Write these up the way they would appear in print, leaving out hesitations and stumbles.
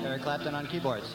Eric Clapton on keyboards.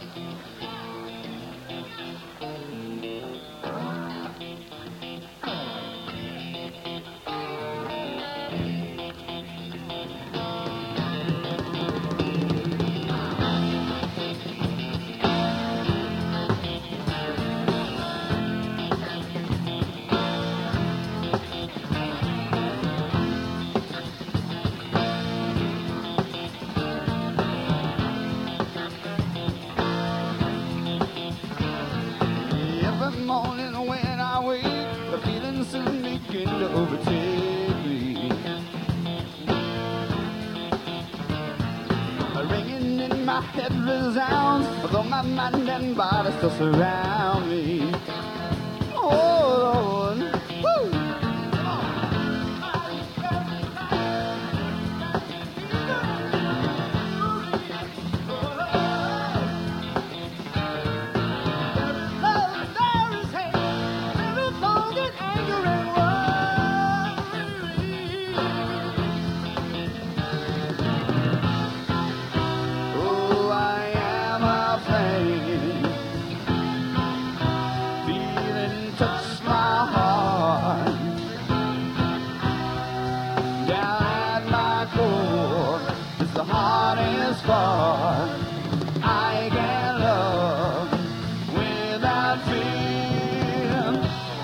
Every morning when I wake, the feelings soon begin to overtake me. Ringing in my head resounds, though my mind and body still surround me. Oh Lord, woo! Far I can love without fear.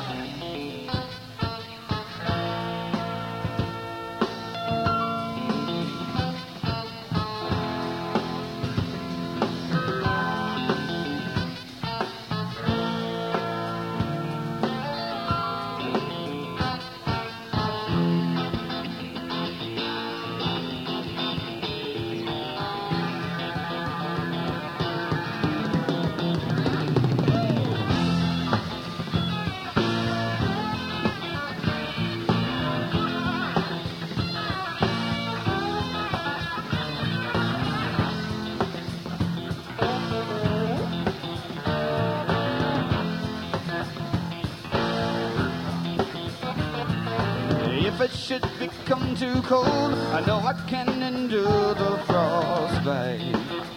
If it should become too cold, I know I can endure the frostbite.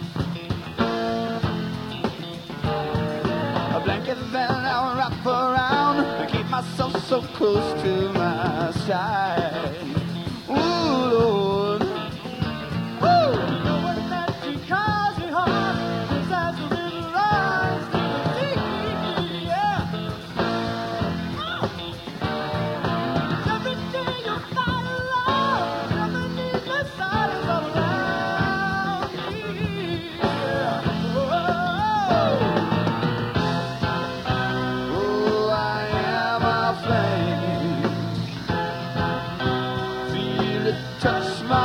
A blanket then I'll wrap around and keep myself so close to my side. Ooh, Lord. Touch my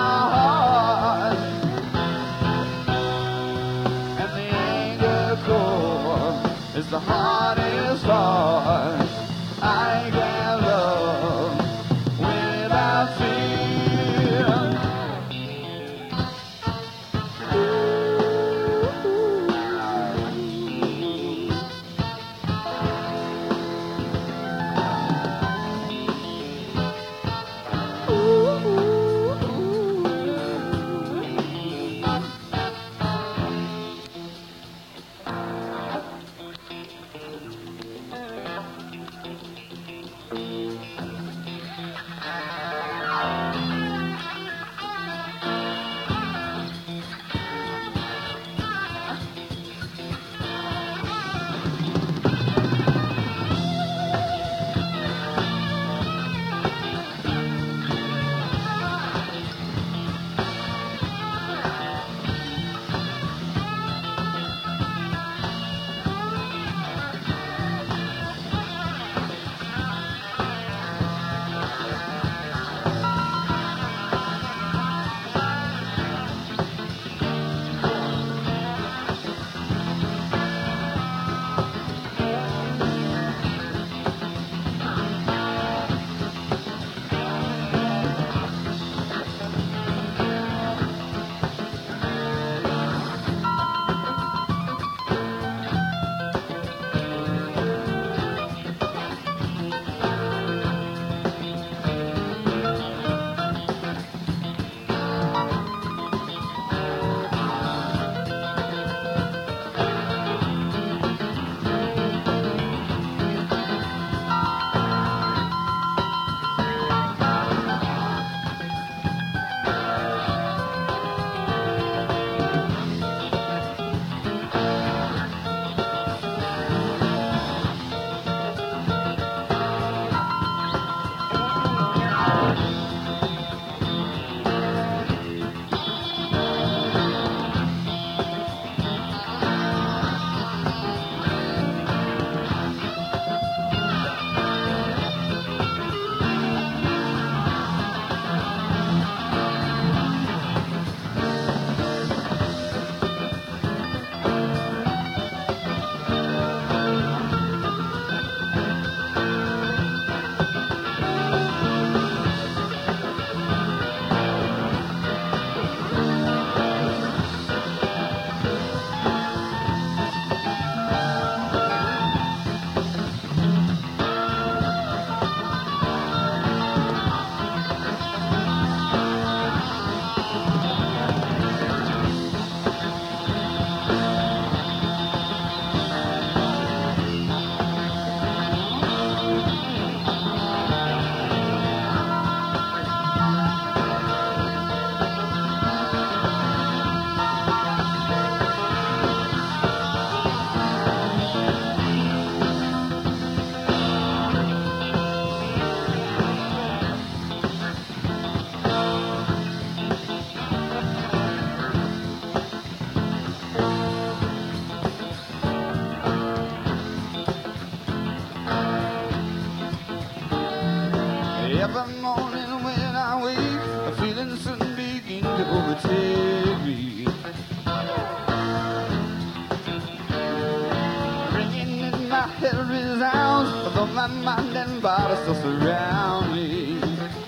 my mind and body still surround me.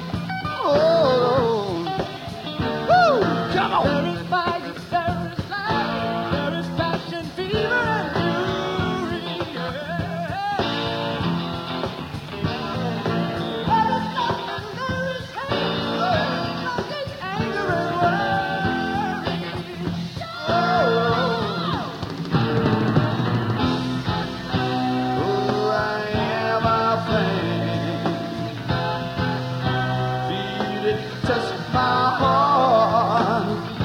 Oh, woo, come on. There is fire, there is light, there is passion, fever, and fury. There is nothing, there is hate, there is nothing, anger and worry. Oh, I am a flame. Feel it touch my heart.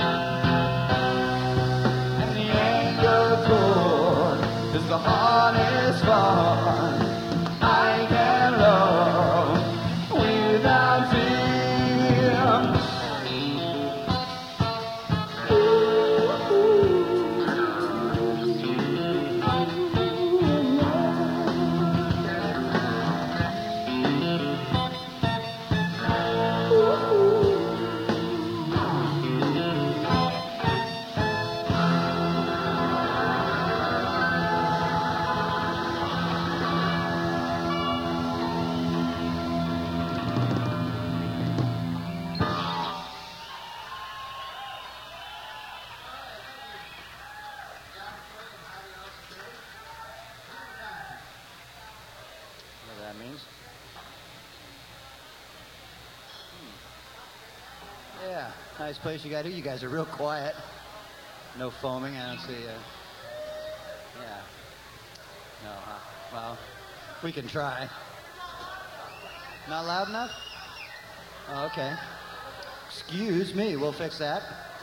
And the anger cord is the hardest part. I can love without fear. What that means? Yeah, nice place you got here. You guys are real quiet. No foaming. I don't see. Yeah. No. Well, we can try. Not loud enough? Oh, okay. Excuse me. We'll fix that.